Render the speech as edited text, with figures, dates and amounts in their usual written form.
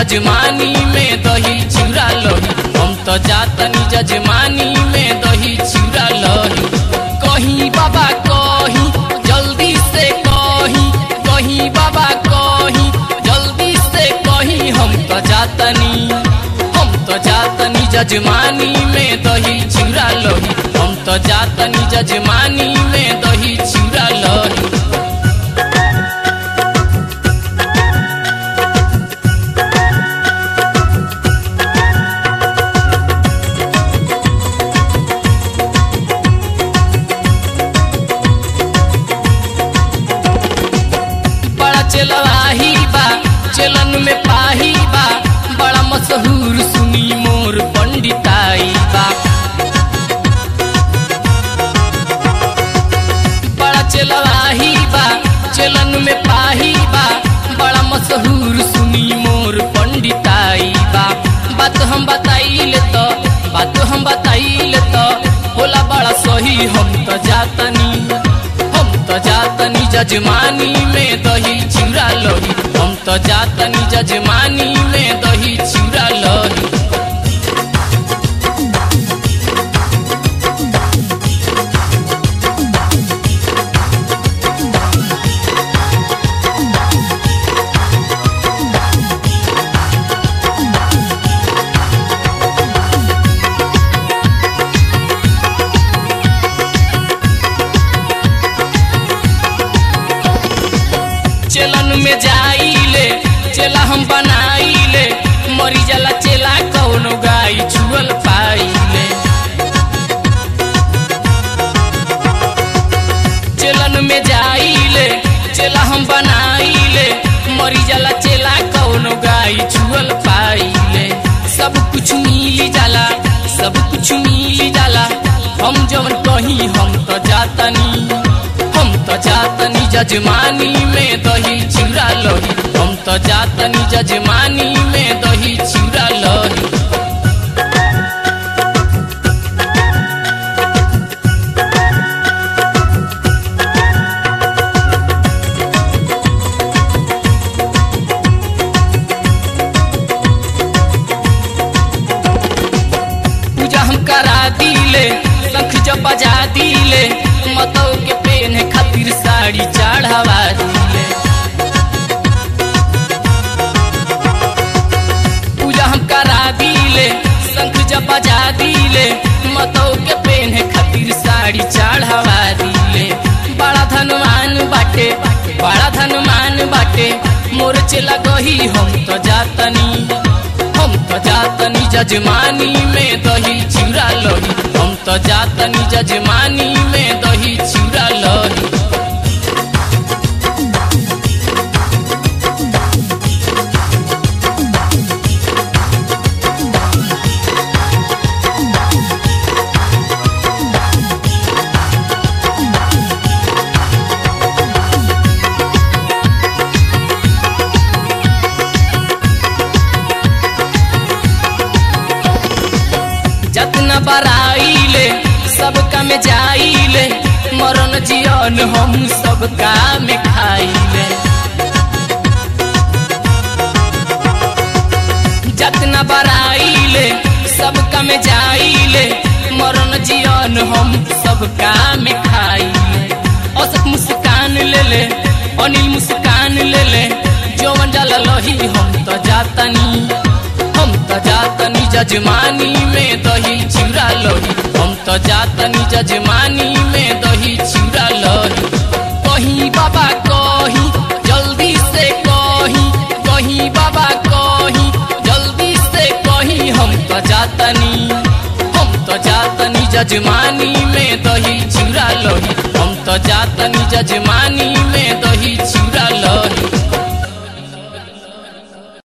जजमानी में दही चिउरा लही, हम तो जातनी जजमानी में दही चिउरा लही। कहीं बाबा कहीं जल्दी से कहीं, कहीं बाबा कहीं जल्दी से कहीं, हम तो जातनी जजमानी में दही चिउरा लही, हम तो जातनी जजमानी में दही चिउरा लही। चलवाही बा चलन में पाही बा, बड़ा मशहूर सुनी मोर पंडिताई बा। बड़ा चलवाही बा चलन में पाही बा, बड़ा मशहूर सुनी मोर पंडिताई बा। बात हम बताइले तो होला बड़ा सही, हम तो जातनी जजमानी में दही चिउरा लही, हम तो जातनी जजमानी में दही चिउरा लही। चलन में जाइले चला हम बनाइले, मरी जाला चला कौनो गाई छुअल पाइले। चलन में जाइले चला हम बनाइले, मरी जाला चला कौनो गाई छुअल पाइले। सब कुछ मिली जाला, सब कुछ मिली जाला, हम जवन कहीं हम तो जातनी जजमानी में दही चिउरा लही, हम तो जातनी जजमानी में दही चिउरा लही। पूजा हम करा दिले, शंख जब बजा दिले, मतौ के पेन खातिर साड़ी चढ़ावा दिले। पूजा हम करा दिले, शंख जब बजा दिले, मतौ के पेन खातिर साड़ी चढ़ावा दिले। बड़ा धनवान बाटे, बड़ा धनवान बाटे मोर चला गही, हम तो जातनी जजमानी में दही चिउरा लही, हम तो जातनी जजमानी में दही चिउरा लही। जतना बराइले सबका में जाइले, मरण जियन हम सबका में खाइले। जतना बराइले सबका में जाइले, मरण जियन हम सबका में खाइले। औसत मुस्कान ले ले, अनिल मुस्कान ले ले, जौवन जाला लही, हम तो जातनी जजमानी में दही चिउरा लही, हम तो जातनी जजमानी में दही चिउरा लही। कहीं बाबा कहीं जल्दी से कहीं, कहीं बाबा कहीं जल्दी से कहीं, हम तो जातनी जजमानी में दही चिउरा लही, हम तो जातनी जजमानी में